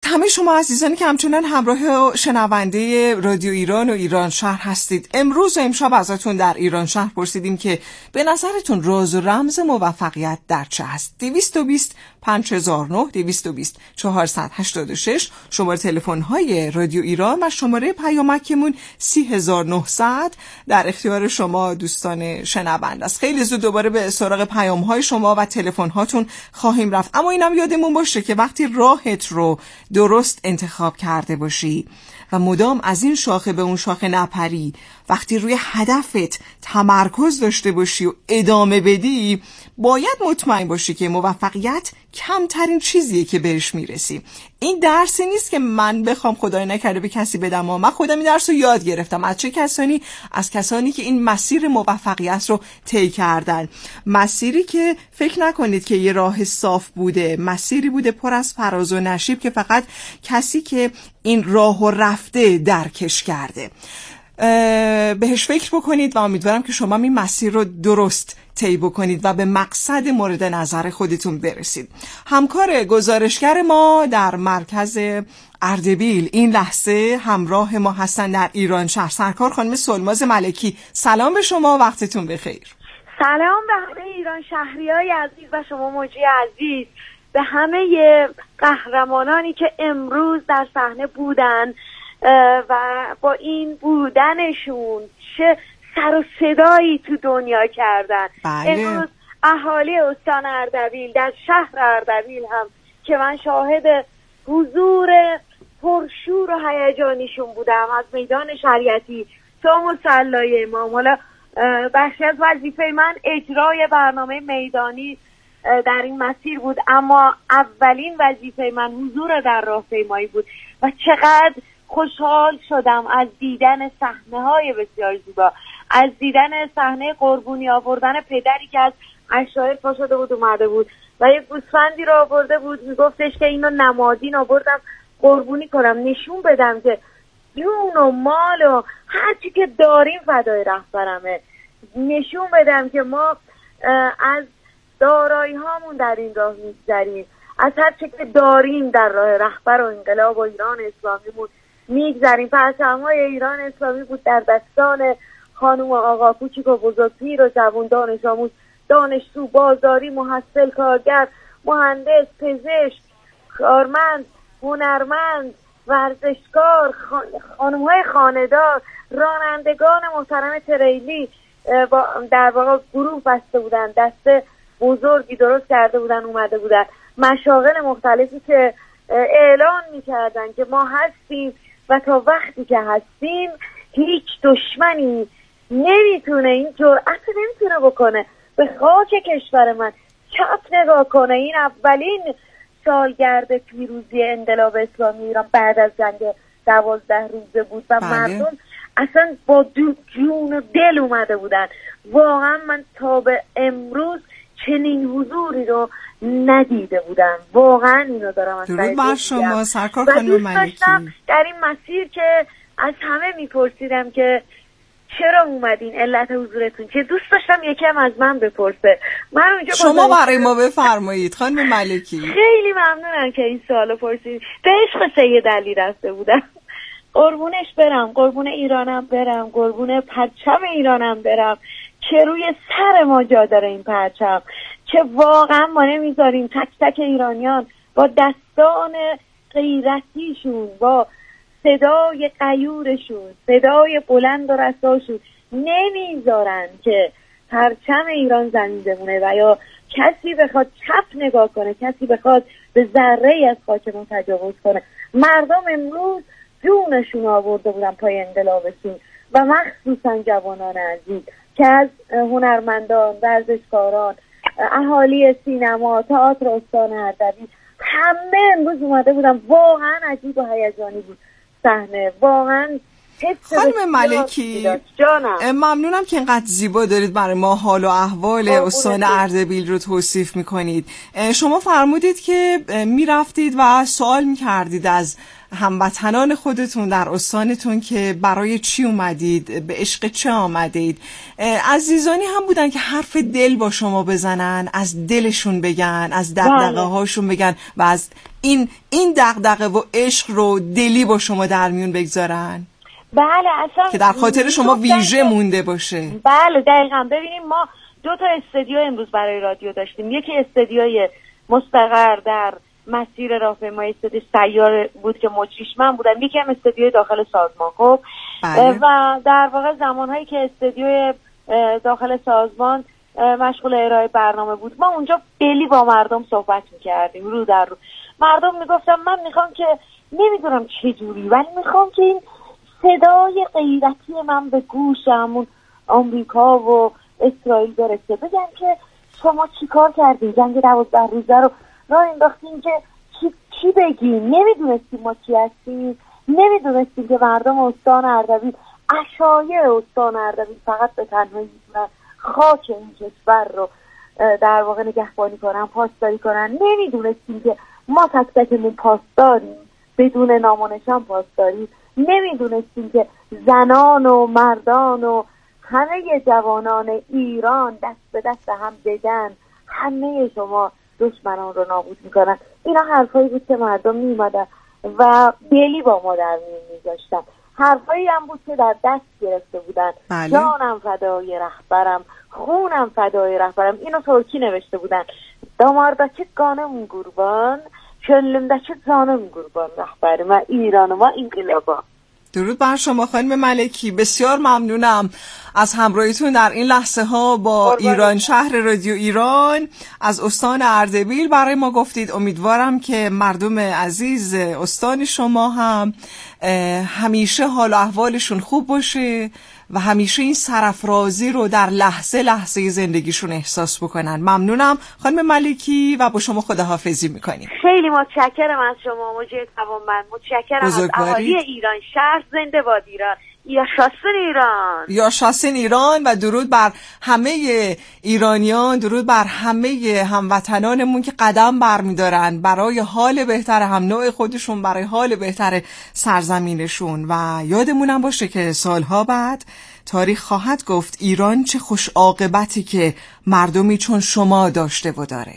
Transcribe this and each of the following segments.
همه شما عزیزانی که همچنان همراه شنونده رادیو ایران و ایران شهر هستید، امروز و امشب ازتون در ایران شهر پرسیدیم که به نظرتون راز و رمز موفقیت در چه هست؟ 220 5009 220 486 شماره تلفن های رادیو ایران و شماره پیامکمون 30900 در اختیار شما دوستان شنونده است. خیلی زود دوباره به سراغ پیام های شما و تلفن هاتون خواهیم رفت، اما اینم یادمون باشه که وقتی راهت رو درست انتخاب کرده باشی و مدام از این شاخه به اون شاخه نپری، وقتی روی هدفت تمرکز داشته باشی و ادامه بدی، باید مطمئن باشی که موفقیت کمترین چیزیه که بهش میرسی. این درسی نیست که من بخوام خدای نکرده به کسی بدم، من خودم این درس رو یاد گرفتم. از چه کسانی؟ از کسانی که این مسیر موفقیت رو طی کردن. مسیری که فکر نکنید که یه راه صاف بوده، مسیری بوده پر از فراز و نشیب که فقط کسی که این راهو رفته درکش کرده. بهش فکر بکنید و امیدوارم که شما این مسیر رو درست طی بکنید و به مقصد مورد نظر خودتون برسید. همکار گزارشگر ما در مرکز اردبیل این لحظه همراه ما هستن در ایران شهر، سرکار خانم سلماز ملکی. سلام به شما، وقتتون بخیر. سلام به همه ایران شهریای عزیز و شما موجی عزیز، به همه قهرمانانی که امروز در صحنه بودن و با این بودنشون چه سر و صدایی تو دنیا کردن. امروز اهالی استان اردبیل در شهر اردبیل هم که من شاهد حضور پرشور و هیجانیشون بودم، از میدان شریعتی تا مصلی امام. حالا بخشی از وظیفه من اجرای برنامه میدانی در این مسیر بود، اما اولین وظیفه من حضور در راهپیمایی بود و چقدر خوشحال شدم از دیدن صحنه‌های بسیار زیبا، از دیدن صحنه قربونی آوردن پدری که از عشایر پا شده بود اومده بود و یک گوسفندی رو آورده بود، میگفتش که اینو نمادین آوردم قربونی کنم، نشون بدم که جون و مال و هر چی که داریم فدای رهبرمه، نشون بدم که ما از دارایی هامون در این راه میگذریم، از هر چی که داریم در راه رهبر و انقلاب و ایران اسلامیمون میگذریم. پرچم‌های ایران اسلامی بود در دستان خانم و آقا، کوچیک و بزرگ، پیر و جوان، دانش آموز، دانشجو، بازاری، محصل، کارگر، مهندس، پزشک، کارمند، هنرمند، ورزشکار، خانم‌های خانه‌دار، رانندگان محترم تریلی در واقع گروه بسته بودن، دسته بزرگی درست کرده بودن، اومده بودن، مشاغل مختلفی که اعلان می‌کردن که ما هستیم و تا وقتی که هستیم هیچ دشمنی نمیتونه این جرأت نمیتونه بکنه به خاک کشور من چپ نگاه کنه. این اولین سالگرد پیروزی انقلاب اسلامی ایران بعد از جنگ 12 روزه بود و مردم اصلا با جون و دل اومده بودن. واقعا من تا به امروز چنین حضوری رو ندیده بودم، واقعا اینو دارم از درود بر شما سرکار خانم ملکی. در این مسیر که از همه میپرسیدم که چرا اومدین، علت حضورتون چه، دوست داشتم یکم از من بپرسه. من اونجا شما برای ما بفرمایید خانم ملکی. خیلی ممنونم که این سوالو پرسیدید. به عشق سید علی رفته بودم، قربونش برم، قربون ایرانم برم، قربون پرچم ایرانم برم که روی سر ما جا داره این پرچم، که واقعا ما نمیذاریم تک تک ایرانیان با دستان غیرتیشون، با صدای غیورشون، صدای بلند و رساشون نمیذارن که پرچم ایران زمین بمونه و یا کسی بخواد چپ نگاه کنه، کسی بخواد به ذره از خاک ما تجاوز کنه. مردم امروز جونشون آورده بودن پای انقلابشون و مخصوصا جوانان عزیز که از هنرمندان، ورزشکاران، اهالی سینما، تئاتر استان اردبیل، همه امروز اومده بودن. واقعا عجیب و هیجانی بود صحنه، واقعا خانم ملکی ممنونم که اینقدر زیبا دارید برای ما حال و احوال استان اردبیل رو توصیف میکنید. شما فرمودید که میرفتید و سوال میکردید از هموطنان خودتون در استانتون که برای چی اومدید، به عشق چه آمدید. عزیزانی هم بودن که حرف دل با شما بزنن، از دلشون بگن، از دغدغه هاشون بگن و از این دغدغه و عشق رو دلی با شما در میون بگذارن. بله اصلا که در خاطر شما ویژه مونده باشه. بله دقیقاً. ببینیم ما 2 تا استودیو امروز برای رادیو داشتیم. یکی استودیوی مستقر در مسیر راهپیمایی استودیو سیار بود که مجریش من بودم، یکی هم استودیوی داخل سازمان. خب و در واقع زمانهایی که استودیوی داخل سازمان مشغول ارائه برنامه بود، ما اونجا دلی با مردم صحبت میکردیم، رو در رو. مردم میگفتم من میخوام که نمیدونم چه جوری، ولی میخوام که این صدای غیرتی من به گوشم آمریکا و اسرائیل برسه، بگن که شما چی کار کردین، جنگ 12 روزه رو راه انداختین که چی بگیم، نمیدونستیم ما چی هستیم، نمیدونستیم که مردم استان اردبیل، اشایع استان اردبیل فقط به تنهایی میتونن خاک این کشور رو در واقع نگهبانی کنن، پاسداری کنن. نمیدونستیم که ما تک تکمون پاسداریم، بدون نام و نشان پاسداریم. نمیدونستیم که زنان و مردان و همه جوانان ایران دست به دست هم بدن همه شما دشمنان رو نابود میکنن. اینا حرفایی بود که مردم میومدن و دلی با ما در میون میذاشتن. حرفایی هم بود که در دست گرفته بودن. جانم فدای رهبرم، خونم فدای رهبرم. اینو ترکی نوشته بودن. داماردaki قانم قربان، کلمدaki جانم قربان رهبرم و ایران و انقلابا. درود بر شما خانم ملکی، بسیار ممنونم از همراهیتون در این لحظه ها با ایران شهر رادیو ایران. از استان اردبیل برای ما گفتید. امیدوارم که مردم عزیز استان شما هم همیشه حال و احوالشون خوب باشه و همیشه این سرافرازی رو در لحظه لحظه زندگیشون احساس بکنن. ممنونم خانم ملکی و با شما خداحافظی میکنیم. خیلی متشکرم از شما موجی توانمند. متشکرم از اهالی ایران شهر. زنده باد ایران. یا شاسن ایران، یا شاسن ایران. و درود بر همه ایرانیان، درود بر همه هموطنانمون که قدم برمیدارن برای حال بهتر هم نوع خودشون، برای حال بهتر سرزمینشون. و یادمونم باشه که سالها بعد تاریخ خواهد گفت ایران چه خوش عاقبتی که مردمی چون شما داشته و داره.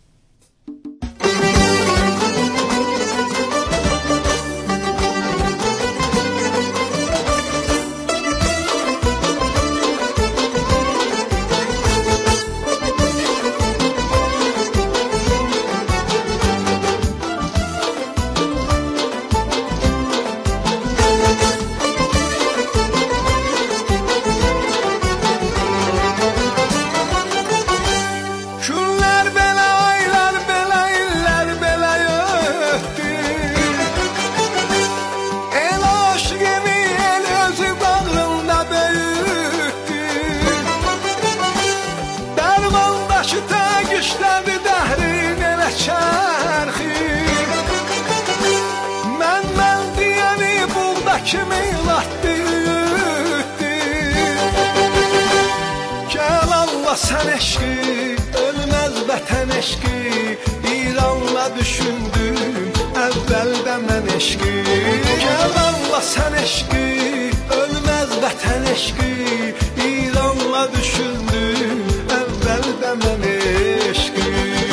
Sən eşqi, ölməz vətən eşqi, İranla düşündüm, əvvəldə mən eşqi. Gəl Allah sən eşqi, ölməz vətən eşqi, İranla düşündüm, əvvəldə mən eşqi.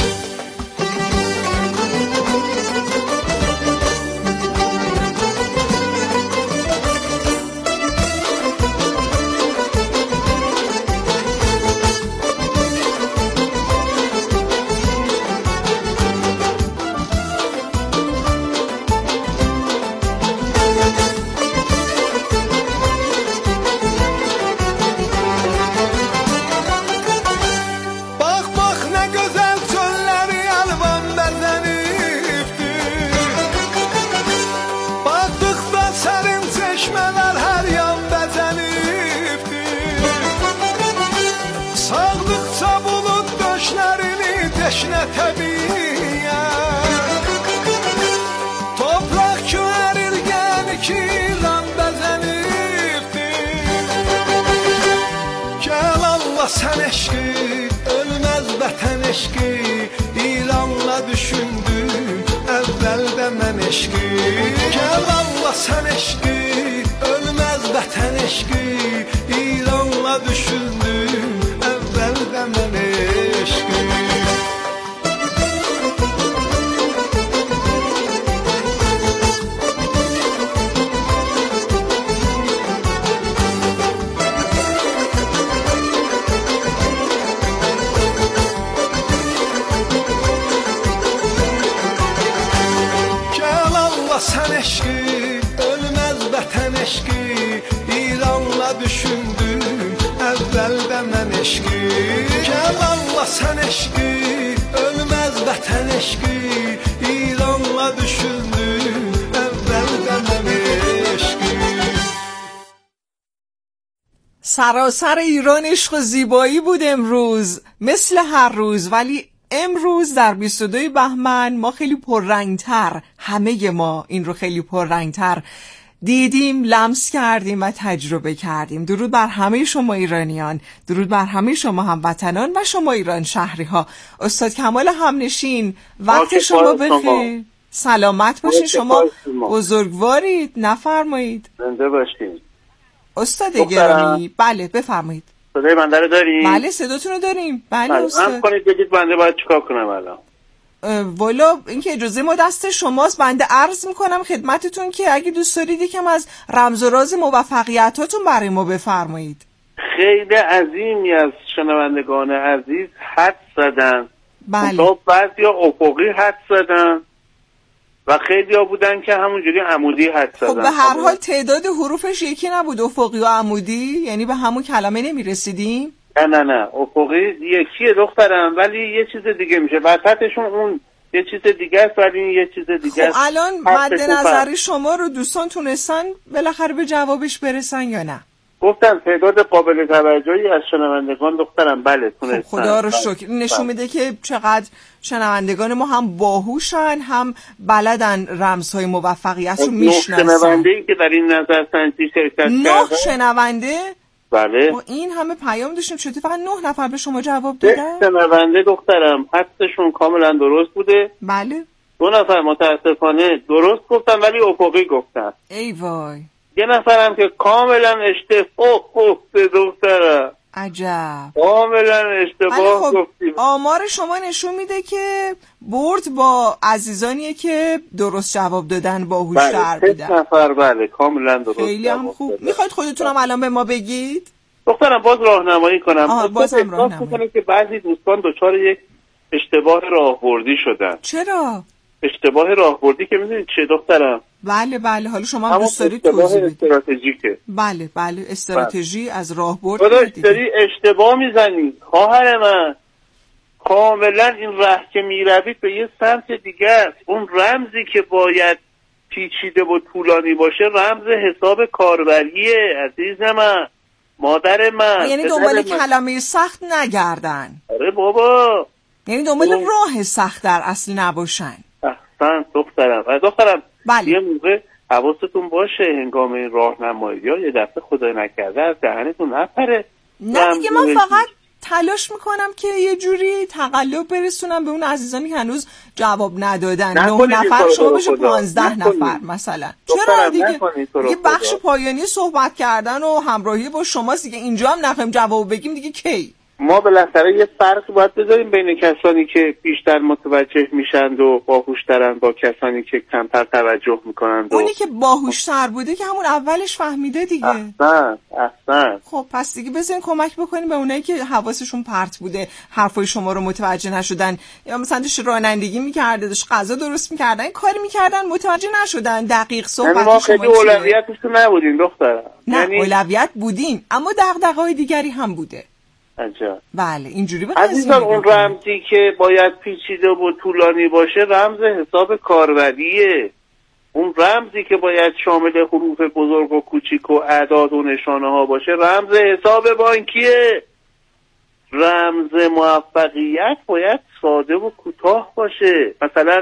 Teşne təbiyyət Toprak köərirgən ki İran bəzənib eşki, ölmez vətən eşki, İranla düşündüm əvvəldə mən eşki. Gəl Allah sən eşki, ölmez vətən eşki, İranla düşündüm əvvəldə mən eşki. Sən eşki, ölməz vətən eşki, İranla düşündüm əvvəldə mən eşki. Gəl Allah sən eşki, ölməz vətən eşki, İranla düşündüm əvvəldə mən eşki. سراسر ایران عشق و زیبایی بود امروز، مثل هر روز، ولی امروز در 22 بهمن ما خیلی پررنگتر، همه ما این رو خیلی پررنگتر دیدیم، لمس کردیم و تجربه کردیم. درود بر همه شما ایرانیان، درود بر همه شما هموطنان و شما ایران شهری ها. استاد کمال همنشین، وقت شما بخیر، سلامت باشین، شما بزرگوارید، نفرمایید. زنده باشین استاد گرامی. بله بفرمایید. صدای بنده رو داریم؟ بله صداتون رو داریم. بله استاد. هم کنید بگید بنده باید چیکار کنم الان؟ والا اینکه اجازه ما دست شماست. بنده عرض میکنم خدمتتون که اگه دوست دارید یکم از رمز و راز موفقیتاتون برای ما بفرمایید. خیلی عظیمی از شنوندگان عزیز حد زدن. بله. بعضی ها افقی حد زدن و خیلی ها بودن که همونجوری عمودی حد زدن. خب به هر حال تعداد حروفش یکی نبود، افقی و عمودی، یعنی به همون کلمه نمیرسیدیم؟ نه افقی یکیه دخترم، ولی یه چیز دیگه میشه وسطشون، اون یه چیز دیگه است ولی این یه چیز دیگه است. خب الان مد نظر شما رو دوستان تونستن بالاخره به جوابش برسن یا نه؟ گفتم تعداد قابل توجهی از شنوندگان دخترم بله تونستن. خب خدا رو شکر. نشون میده که چقدر شنوندگان ما هم باهوشن، هم بلدن رمزهای موفقیت رو میشناسن. 9 شنونده‌ای که در این نظرسنجی شرکت کردن. 9 شنونده؟ بله. با این همه پیام داشتیم، چطور فقط 9 نفر به شما جواب دادن؟ 6 شنونده دخترم حدسشون کاملا درست بوده. بله. 2 نفر متاسفانه درست گفتن ولی افقی گفتن. ای وای. 1 نفرم که کاملا اشتباه گفته دخترم. عجب. کاملا اشتباه خب گفتیم. آمار شما نشون میده که برد با عزیزانیه که درست جواب دادن، باهوش‌تر بودن. 6 نفر بله کاملا درست. خیلی هم خوب. میخواید خودتون هم الان به ما بگید؟ دخترم باز راهنمایی کنم. بازم راهنمایی که بعضی دوستان دچار یک اشتباه راهبردی شدن. چرا؟ اشتباه راهبردی که میدونید چه دخترم؟ بله حالا شما هم دوست دارید توضیح بدید. استراتژیکه. بله استراتژی از راهبرد. خودش داری اشتباه میزنی خواهر من. کاملا این راه که میروید به یه سمت دیگه است. اون رمزی که باید پیچیده و طولانی باشه رمز حساب کاربریه عزیز من، مادر من. یعنی دنبال کلمه سخت نگردن. آره بابا، یعنی دنبال راه سخت در اصل نباشن. احسن دخترم. بله. یه موقع حواستون باشه هنگام این راهنمایی ها یه دفعه خدای نکرده از دهنتون نپره. نه دیگه من فقط تلاش میکنم که یه جوری تقلب برسونم به اون عزیزانی که هنوز جواب ندادن. 9 نفر شما بشه 15 نفر مثلا. چرا دیگه بخش پایانی صحبت کردن و همراهی با شماست دیگه، اینجا هم نخواهیم جواب بگیم دیگه کی؟ ما بالاخره یه فرق باید بذاریم بین کسانی که بیشتر متوجه میشند و باهوشترن با کسانی که کمتر توجه میکنند. اونی که باهوشتر بوده که همون اولش فهمیده دیگه. احسن. خب پس دیگه بذارین کمک بکنیم به اونایی که حواسشون پرت بوده، حرفای شما رو متوجه نشدن، یا مثلا داشت رانندگی میکرده، داشت غذا درست میکردن، این کاری میکردن متوجه نشدن دقیق صحبت شما. ما خیلی اولویتش نبودیم دخترم. نه اولویت بودیم اما دغدغه‌های دیگری هم بوده. عجب. بله اینجوری به عزیزان اون رمزی که باید پیچیده و طولانی باشه رمز حساب کاربریه. اون رمزی که باید شامل حروف بزرگ و کوچیک و اعداد و نشانه ها باشه رمز حساب بانکیه. رمز موفقیت باید ساده و کوتاه باشه.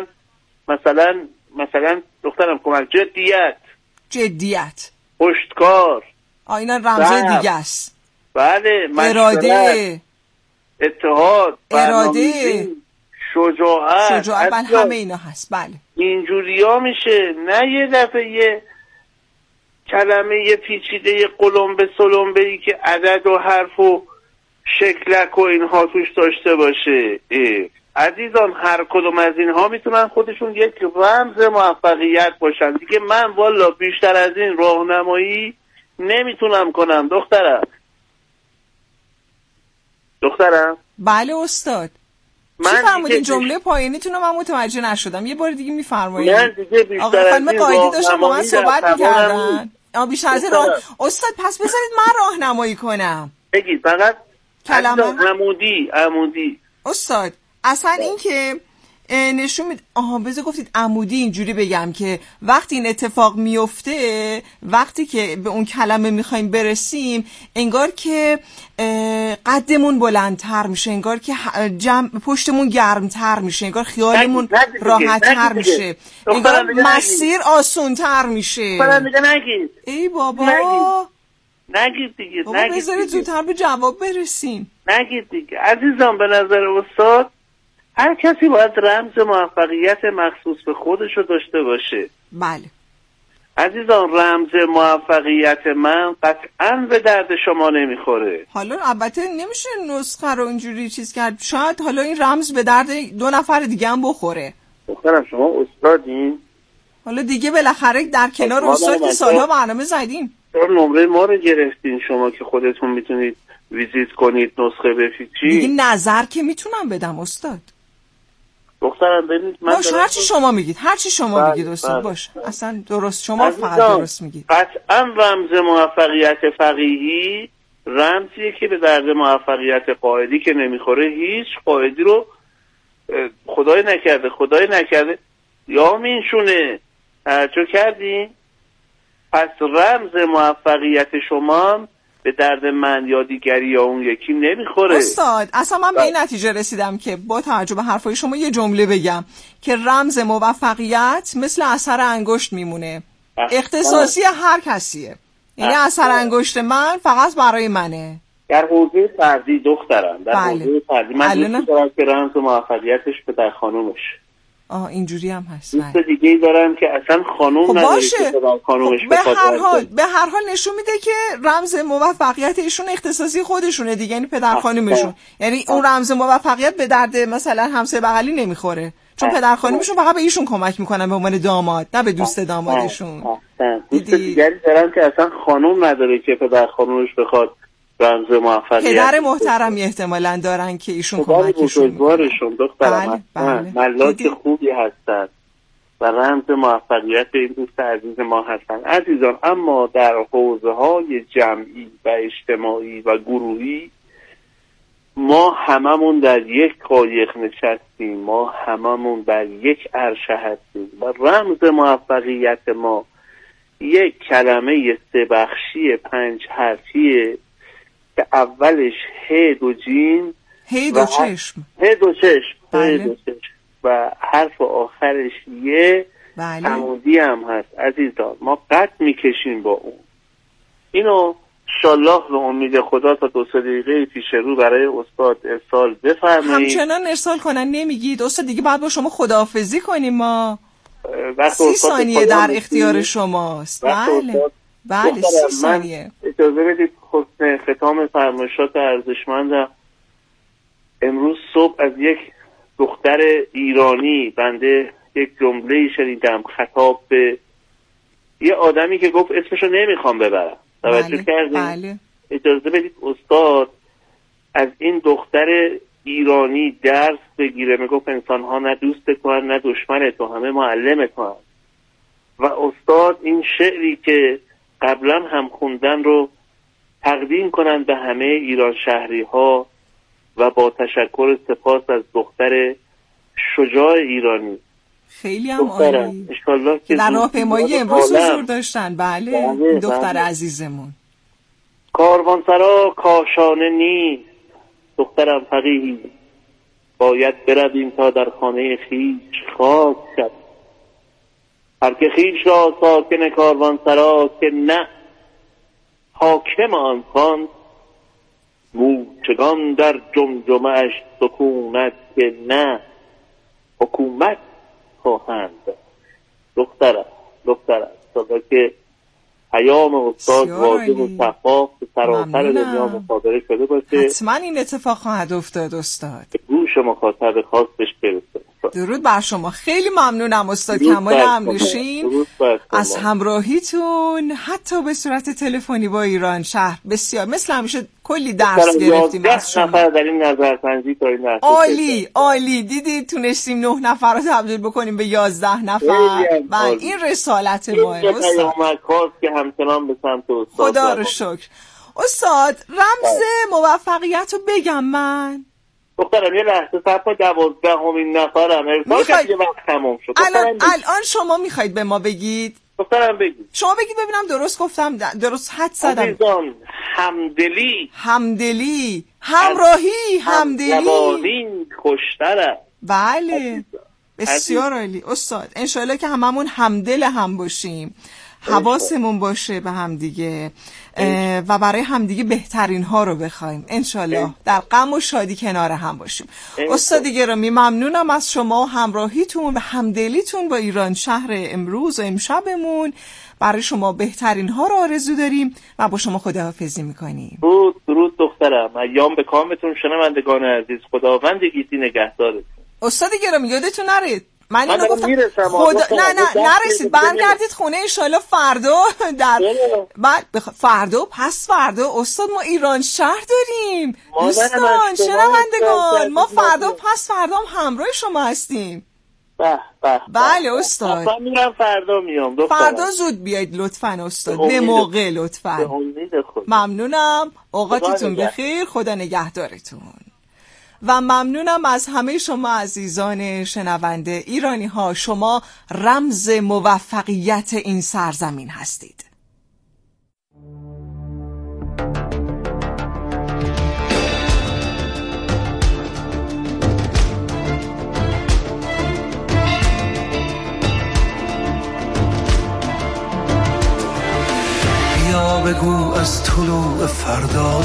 مثلا دخترم کمک جدیت پشتکار. اینا رمز دیگه است. بله اراده اتحاد، اراده، شجاعت بله همه اینا هست. بله اینجوری ها میشه، نه یه دفعه یه کلمه یه پیچیده قلمبه سلمبه‌ای که عدد و حرف و شکلک و اینها توش داشته باشه. عزیزان هر کدوم از اینها میتونن خودشون یک رمز موفقیت باشن دیگه. من والا بیشتر از این راهنمایی نمیتونم کنم. دخترم بله استاد چی فرمودین؟ جمله پایانیتون رو من متوجه نشدم، یه بار دیگه میفرمایید. من دیگه بیشتر از این قایدی داشتم با من صحبت میکردن. بیشتر از این استاد پس بذارید من راهنمایی کنم. بگید فقط کلمه عمودی استاد اصلا این که نشون میده. بذار گفتید عمودی، اینجوری بگم که وقتی این اتفاق میفته، وقتی که به اون کلمه میخوایم برسیم، انگار که قدمون بلندتر میشه، انگار که پشتمون گرمتر میشه، انگار خیالمون راحتتر میشه، انگار مسیر آسونتر میشه. نگید ای بابا نگید دیگه. بذارید زودتر به جواب برسیم. نگید دیگه عزیزان. به نظر استاد هر کسی باید رمز موفقیت مخصوص به خودش رو داشته باشه. بله عزیزان رمز موفقیت من قطعاً به درد شما نمیخوره. حالا البته نمیشه نسخه رو اینجوری چیز کرد، شاید حالا این رمز به درد 2 نفر دیگه هم بخوره. دخترم شما استادین، حالا دیگه بالاخره در کنار استاد که سالها برنامه زدیم. نمره ما رو گرفتین شما که خودتون میتونید ویزیت کنید نسخه بپیچید. دیگه نظر که میتونم بدم استاد. دخترم ببینید من هر چی شما میگید، هر چی شما میگید استاد باش. اصلا درست، شما فقط درست میگید. قطعا رمز موفقیت فقیهی رمزیه که به درد موفقیت قائدی که نمیخوره. هیچ قائدی رو خدای نکرده یا مینشونه توجه کردین. پس رمز موفقیت شما به درد من یا دیگری یا اون یکی نمیخوره. استاد اصلا من به این نتیجه رسیدم که با توجه به حرفای شما یه جمله بگم که رمز موفقیت مثل اثر انگشت میمونه، اختصاصی هر کسیه. یعنی اثر انگشت من فقط برای منه. در حوزه فردی دخترم، در حوزه فردی من دوست دارم که رمز موفقیتش پدر خانومش. اینجوری هم هست. دوست دیگه ای دارم که اصلا خانوم نداره که پدر خانومش به هر حال نشون میده که رمز موفقیت ایشون اختصاصی خودشونه دیگه، یعنی پدر خانومشون. یعنی اون رمز موفقیت به درد مثلا همسایه بغلی نمیخوره، چون پدر خانومشون فقط به ایشون کمک میکنن به عنوان داماد، نه به دوست دامادشون. دوست دیگری دارم که اصلا خانوم نداره که پدر خانومش بخواد رمز موفقیت. پدر محترمی احتمالاً دارن که ایشون کمکشون میکنن. دخترم ملاک خوبی هستن و رمز موفقیت این دوست عزیز ما هستن. عزیزان اما در حوزه های جمعی و اجتماعی و گروهی ما هممون در یک قایق نشستیم، ما هممون در یک عرشه هستیم و رمز موفقیت ما یک کلمه 3 بخشی 5 حرفیه که اولش ه دو جیم، ه دو چشم، و حرف آخرش یه عمودی هم هست. عزیزان ما قط میکشیم با اون. اینو انشالله به امید خدا تا 2 دقیقه پیش رو برای استاد ارسال بفرمایید. همچنان ارسال کنن نمیگید استاد دیگه بعد با شما خداحافظی کنیم. ما 30 ثانیه در اختیار شماست. بله 30 ثانیه. اجازه بدید حسن ختام فرمایشات ارزشمندم. امروز صبح از یک دختر ایرانی بنده یک جمله شنیدم خطاب به یه آدمی که گفت اسمشو نمیخوام ببرم. توجه کردین؟ اجازه بدید استاد از این دختر ایرانی درس بگیره. میگفت انسان ها نه دوست تو هم نه دشمن تو، همه معلم تو هم. و استاد این شعری که قبلا هم خوندن رو تقدیم کنند به همه ایران شهری ها و با تشکر سپاس از دختر شجاع ایرانی. خیلی هم عالی که در راهپیمایی امروز حضور داشتن. بله دختر عزیزمون. کاروانسرا کاشانه نیست دخترم فقیهی، باید برویم تا در خانه خیش خاک شد. هر که خیش را ساکن کاروانسرا که نه حاکم آن خواند، موچگان در جمجمه‌اش سکونت که نه حکومت خواهند. دخترم تا که پیام استاد واضح و شفاف به سراسر دنیا مصادره شده باشه. حتما این اتفاق خواهد افتاد استاد. گوش مخاطب خاصش برسه. درود بر شما. خیلی ممنونم استاد کمال امنوشین از همراهیتون، حتی به صورت تلفنی با ایران شهر. بسیار مثل همیشه کلی درس گرفتیم از شما. نفر در این نظرسنجی تا این نظر. عالی دیدی تونستیم 9 نفر رو تبدیل بکنیم به 11 نفر. و این رسالت ماه استاد. که همچنان به سمت استاد. خدا رو شکر. استاد رمز موفقیت رو بگم من. دخترم یه لحظه صبر کن، 12مین نفرم. میخواید یه وقت تموم شد. الان شما میخواید به ما بگید؟ دخترم بگید. شما بگید ببینم درست گفتم، درست حد زدم. عزیزان همدلی همراهی همدلی خوشتره. بله بسیار عالی استاد. انشالله که هممون همدل هم باشیم، حواسمون باشه به همدیگه و برای همدیگه بهترین ها رو بخوایم. انشالله در غم و شادی کنار هم باشیم. استاد گرامی ممنونم از شما و همراهیتون و همدلیتون با ایران شهر امروز و امشبمون. برای شما بهترین ها رو آرزو داریم و با شما خداحافظی میکنیم. درود دخترم. ایام به کامتون شنوندگان عزیز. خداوند گیتی نگهدارتون. استاد گرامی یادتون نره من اینو گفتم نرسید برگردید خونه انشالله فردا فردا پس فردا استاد ما ایران شهر داریم دوستان شنوندگان. ما فردا پس فردا هم همراه شما هستیم. بله استاد. من میرم فردا میام. فردا زود بیاید لطفاً استاد، به موقع لطفاً. ممنونم. اوقاتتون بخیر. خدا نگهدارتون. و ممنونم از همه شما عزیزان شنونده ایرانی ها. شما رمز موفقیت این سرزمین هستید. بیا بگو از طلوع فردا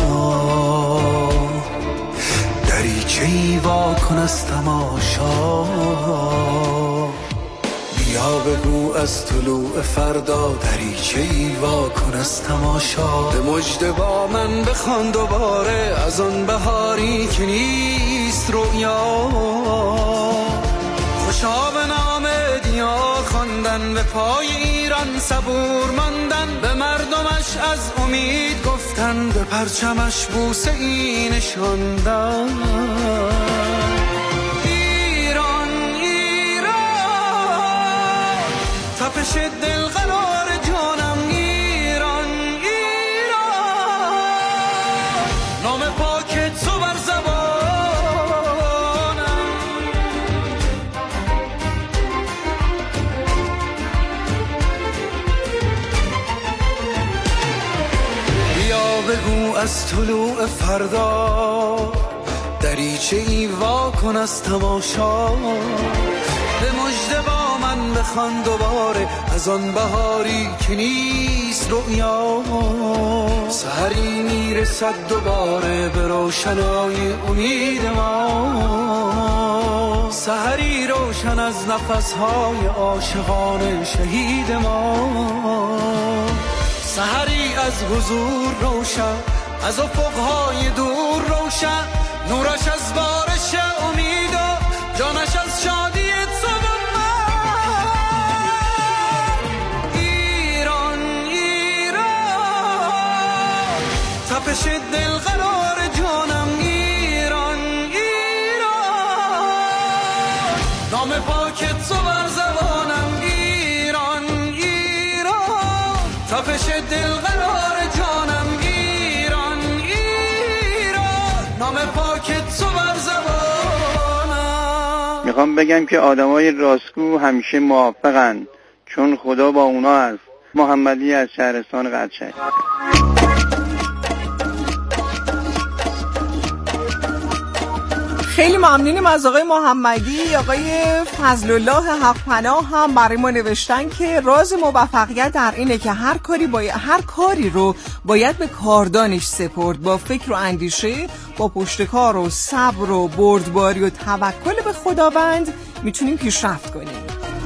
دریچه‌ای وا کن از تماشا. بیا بگو از طلوع فردا دریچه‌ای وا کن از تماشا. به مژده با من بخوان دوباره از آن بهاری که نیست رویا. خوشا به نام دیار خواندن، به پای ایران صبور ماندن، به مردمش از امید گفتن، به پرچمش بوسه ای نشاندن. ایران ایران تپش دل قرار جانم. ایران ایران نام پاک تو بر زبانم. بیا بگو از طلوع فردا دریچه‌ای وا کن از تماشا. به مژده با من بخوان دوباره از آن بهاری که نیست رویا. سحری میرسد دوباره به روشنای امید ما. سحری روشن از نفسهای عاشقان شهید ما. سحری از حضور روشن، از افقهای دور روشن، نورش از بارش امید و جانش از شادی تو و من. ایران ایران تپش دل قرار جانم. ایران ایران نام پاک تو بر زبانم. ایران ایران تپش دل قرار جانم. ایران ایران نام پاک تو بر زبانم. میخوام بگم که آدمای راستگو همیشه موفقن، چون خدا با اونا هست. محمدی از شهرستان قدشهر. خیلی ممنونیم از آقای محمدی. آقای فضلالله حق‌پناه هم برای ما نوشتن که راز موفقیت در اینه که هر کاری رو باید به کاردانش سپرد، با فکر و اندیشه، با پشتکار و صبر و بردباری و توکل به خداوند میتونیم پیشرفت کنیم.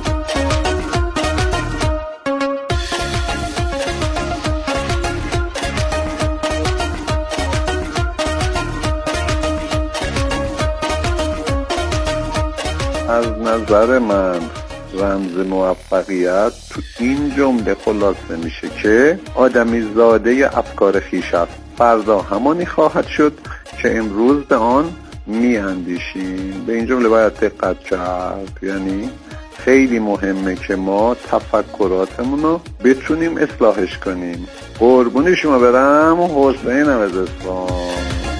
از نظر من رمز موفقیت تو این جمله خلاصه میشه که آدمی زاده افکار خویش است. فردا همانی خواهد شد که امروز به آن میاندیشیم. به این جمله باید دقت کرد. یعنی خیلی مهمه که ما تفکراتمون رو بتونیم اصلاحش کنیم. قربون شما برم. حسینم از اصفهان.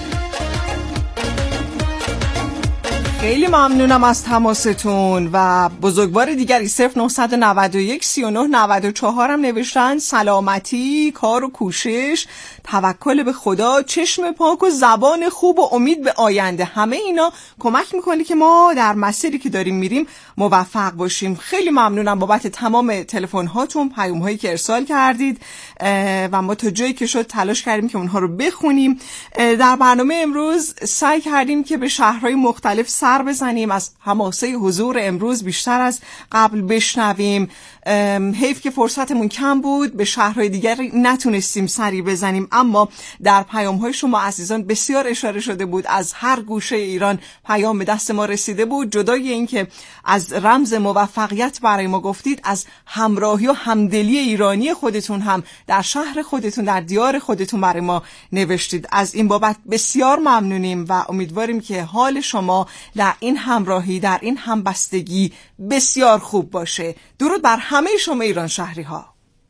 خیلی ممنونم از تماستون. و بزرگوار دیگری 0991 39 94 هم نوشتن سلامتی، کار و کوشش، توکل به خدا، چشم پاک و زبان خوب و امید به آینده، همه اینا کمک میکنه که ما در مسیری که داریم میریم موفق باشیم. خیلی ممنونم بابت تمام تلفن هاتون، پیام هایی که ارسال کردید و ما تا جایی که شد تلاش کردیم که اونها رو بخونیم. در برنامه امروز سعی کردیم که به شهرهای مختلف سر بزنیم، از حماسه حضور امروز بیشتر از قبل بشنویم. حیف که فرصتمون کم بود، به شهرهای دیگری نتونستیم سری بزنیم، اما در پیام‌های شما عزیزان بسیار اشاره شده بود. از هر گوشه ایران پیام به دست ما رسیده بود. جدای این که از رمز موفقیت برای ما گفتید، از همراهی و همدلی ایرانی خودتون هم در شهر خودتون، در دیار خودتون برای ما نوشتید. از این بابت بسیار ممنونیم و امیدواریم که حال شما در این همراهی، در این همبستگی بسیار خوب باشه. درود بر همه شما ایران شهری ها.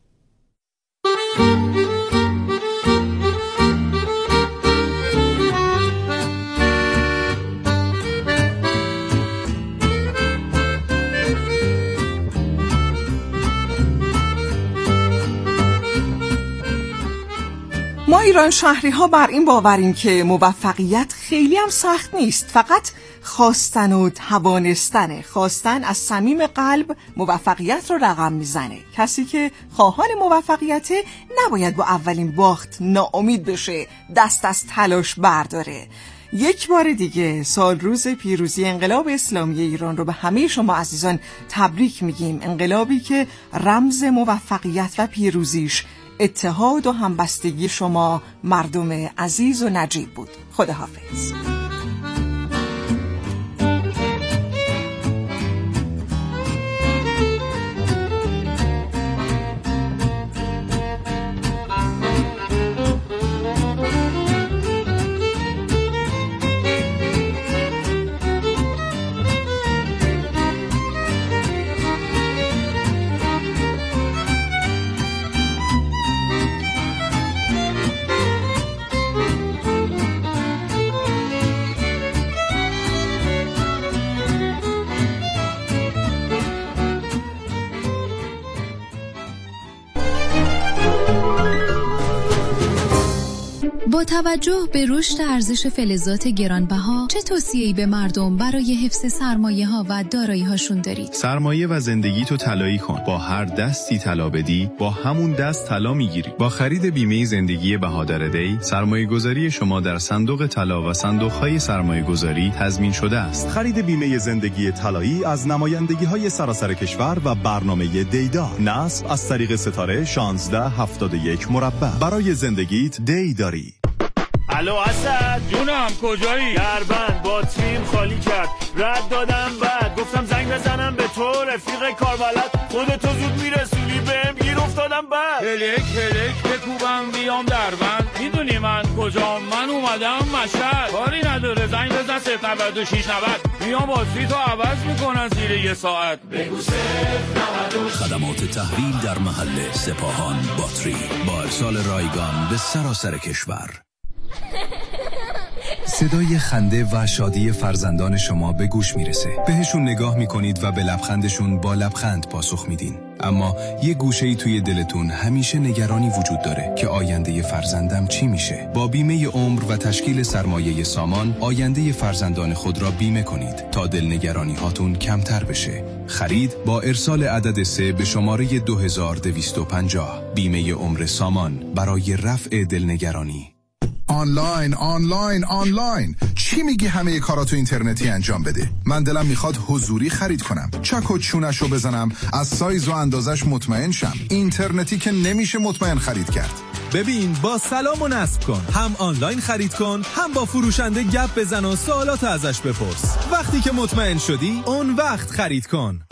ما ایران شهری ها بر این باوریم که موفقیت خیلی هم سخت نیست، فقط خواستن و توانستنه. خواستن از صمیم قلب موفقیت رو رقم میزنه. کسی که خواهان موفقیته نباید با اولین باخت ناامید بشه، دست از تلاش برداره. یک بار دیگه سال روز پیروزی انقلاب اسلامی ایران رو به همه شما عزیزان تبریک میگیم. انقلابی که رمز موفقیت و پیروزیش اتحاد و همبستگی شما مردم عزیز و نجیب بود. خداحافظ. با توجه به رشد ارزش فلزات گرانبها، چه توصیه‌ای به مردم برای حفظ سرمایه‌ها و دارایی‌هاشون دارید؟ سرمایه و زندگی تو طلایی کن. با هر دستی طلا بدی، با همون دست طلا میگیری. با خرید بیمه زندگی بهادر دی، سرمایه‌گذاری شما در صندوق طلا و صندوق‌های سرمایه‌گذاری تضمین شده است. خرید بیمه زندگی طلایی از نمایندگی‌های سراسر کشور و برنامه دیدار. نصب از طریق ستاره 1671 مربع. برای زندگیت دی داری. الو اسد جونم، کجایی؟ دربند باتریم خالی کرد، رد دادم، بعد گفتم زنگ بزنم به تو رفیق کاربلد، خودتو زود میرسونی بهم، گیر افتادم. بعد هلک بکوبم بیام دربند، میدونی من کجام؟ من اومدم مشهد. کاری نداره، زنگ بزن 09690 میام باتری تو عوض میکنن زیر یه ساعت. بگو 096. خدمات تحویل در محل سپاهان باتری با ارسال رایگان به سراسر کشور. صدای خنده و شادی فرزندان شما به گوش میرسه. بهشون نگاه میکنید و به لبخندشون با لبخند پاسخ میدین. اما یه گوشه‌ای توی دلتون همیشه نگرانی وجود داره که آینده فرزندم چی میشه. با بیمه عمر و تشکیل سرمایه سامان آینده فرزندان خود را بیمه کنید تا دلنگرانی هاتون کمتر بشه. خرید با ارسال عدد 3 به شماره 2250. بیمه عمر سامان برای رفع دلنگرانی. آنلاین چی میگی همه کاراتو اینترنتی انجام بده؟ من دلم میخواد حضوری خرید کنم، چک و چونشو بزنم، از سایز و اندازش مطمئن شم. اینترنتی که نمیشه مطمئن خرید کرد. ببین با سلام و نصب کن، هم آنلاین خرید کن، هم با فروشنده گپ بزن و سوالات ازش بپرس. وقتی که مطمئن شدی اون وقت خرید کن.